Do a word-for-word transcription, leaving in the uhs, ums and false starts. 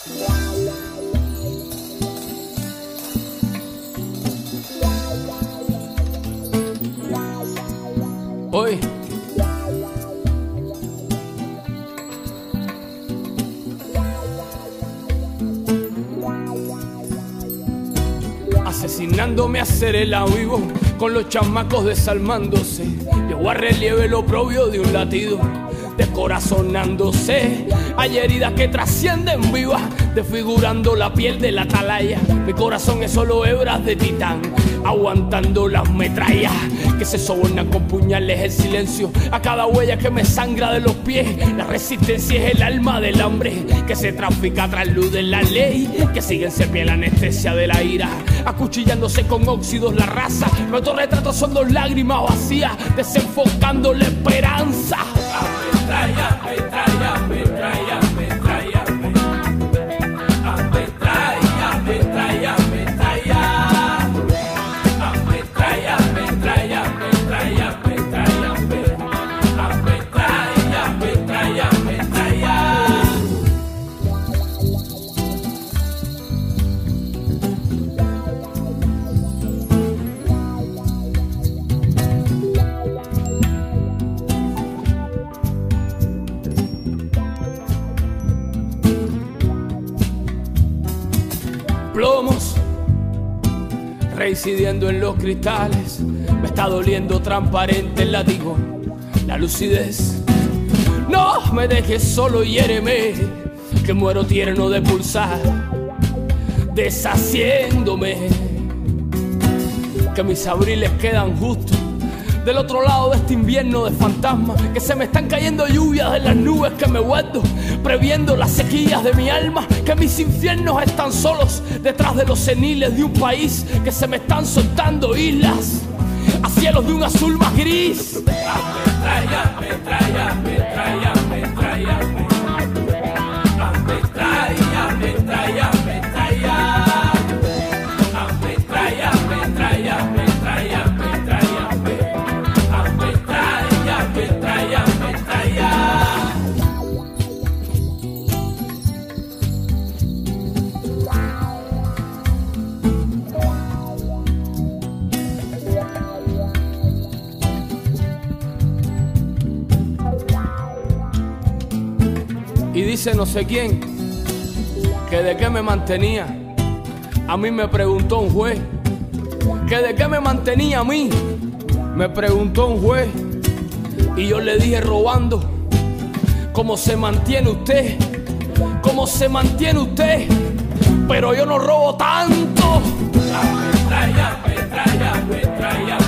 Hoy asesinándome a hacer el vivo, con los chamacos desalmándose. Llevo a relieve lo propio de un latido, descorazonándose. Hay heridas que trascienden vivas, desfigurando la piel de la atalaya. Mi corazón es solo hebras de titán, aguantando las metrallas que se sobornan con puñales el silencio. A cada huella que me sangra de los pies, la resistencia es el alma del hambre que se trafica tras luz de la ley, que sigue en sepia la anestesia de la ira, acuchillándose con óxidos la raza. Nuestros retratos son dos lágrimas vacías, desenfocando la esperanza. Metralla, metralla, metralla, metralla, metralla, metralla, metralla, metralla, metralla, metralla, metralla, metralla, metralla, metralla. Plomos reincidiendo en los cristales, me está doliendo transparente el látigo, la lucidez. No me dejes solo, hiéreme, que muero tierno de pulsar, deshaciéndome, que mis abriles quedan justos del otro lado de este invierno de fantasmas, que se me están cayendo lluvias de las nubes que me guardo, previendo las sequías de mi alma, que mis infiernos están solos detrás de los ceniles de un país, que se me están soltando islas a cielos de un azul más gris. Metralla, metralla, metralla, metralla, metralla, metralla, metralla, metralla, metralla, metralla, metralla, metralla, metralla. Y dice no sé quién que de qué me mantenía. A mí me preguntó un juez que de qué me mantenía a mí. Me preguntó un juez y yo le dije robando. ¿Cómo se mantiene usted? ¿Cómo se mantiene usted? Pero yo no robo tanto. La metralla, metralla, metralla.